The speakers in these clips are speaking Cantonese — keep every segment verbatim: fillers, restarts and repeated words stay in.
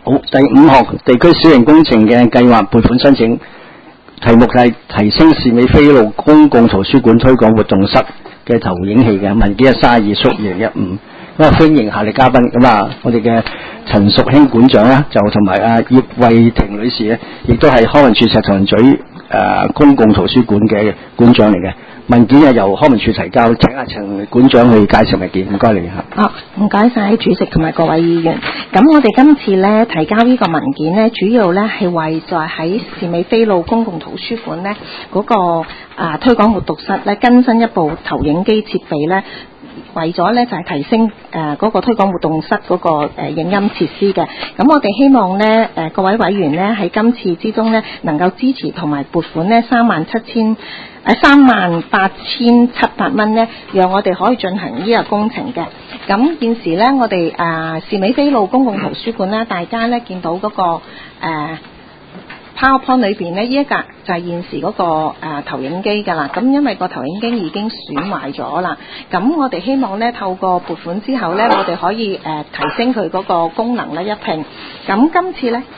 好，第五項地區小型工程嘅計劃撥款申請，題目係提升士美菲路公共圖書館推廣活動室嘅投影器嘅文件係三十二縮二零一五。咁啊，歡迎下列嘉賓。咁啊，我哋嘅陳淑卿館長啦，就同埋啊葉慧婷女士咧，亦都係康文署石塘咀誒、呃、公共圖書館嘅館長嚟嘅。文件係由康文署提交，請阿陳館長去介紹文件。唔該你嚇。 哦，唔該晒主席同埋各位議員。咁我哋今次咧提交呢個文件咧，主要咧係為在喺士美菲路公共圖書館咧嗰、那個啊推廣活動室咧更新一部投影機設備咧。為咗咧就係、是、提升誒嗰、呃那個推廣活動室嗰、那個誒、呃、影音設施嘅，咁我哋希望咧誒、呃、各位委員咧喺今次之中咧能夠支持同埋撥款咧三萬七千誒三萬八千七百蚊咧，讓我哋可以進行呢個工程嘅。咁現時咧我哋誒士美菲路公共圖書館咧，大家咧見到嗰、那個誒。呃PowerPoint 裏邊呢，呢一格就係現時嗰、那個、呃、投影機㗎啦。咁因為個投影機已經損壞咗啦，咁我哋希望呢透過撥款之後呢，我哋可以誒、呃、提升佢嗰個功能呢一拼。咁今次呢，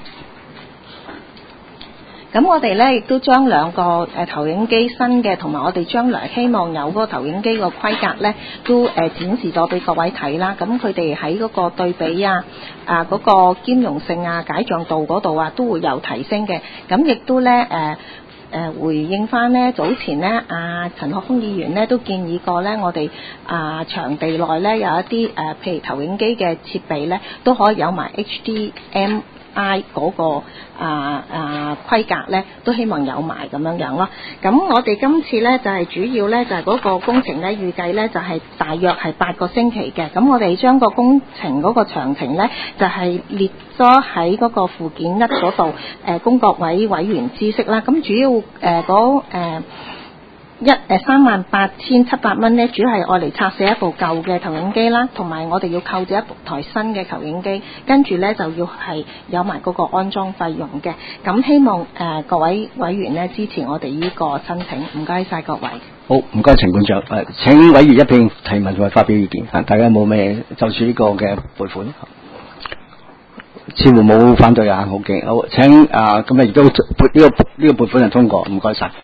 咁我哋呢亦都將兩個誒、呃、投影機新嘅，同埋我哋將來希望有嗰個投影機個規格呢，都誒、呃、展示咗俾各位睇啦。咁佢哋喺嗰個對比啊。啊！嗰、那個兼容性啊、解像度嗰度啊，都會有提升嘅。咁亦都咧誒誒回應翻呢早前呢，阿、啊、陳學鋒議員呢都建議過咧，我哋啊場地內咧有一啲誒、啊，譬如投影機嘅設備咧，都可以有埋 H D M I 嗰、那個啊啊規格咧，都希望有埋咁樣樣咯。咁我哋今次咧就係、是、主要咧就係、是、嗰個工程咧預計咧就係、是、大約係八個星期嘅。咁我哋將個工程嗰個詳情咧就係、是、列咗喺嗰個附件一嗰度，誒供各位委員知悉啦。咁主要誒嗰誒一誒三萬八千七百蚊咧，主要係愛嚟拆卸一部舊嘅投影機啦，同埋我哋要購置一部台新嘅投影機，跟住咧就要係有埋嗰個安裝費用嘅。咁希望誒、呃、各位委員咧支持我哋呢個申請，唔該晒各位。 好，唔該陳館長。誒，請委員一併提問同埋發表意見。大家有冇咩就住呢個嘅撥款？似乎冇反對啊，好嘅，好，請啊，咁啊亦都撥呢個呢、這個撥款係通過，唔該晒。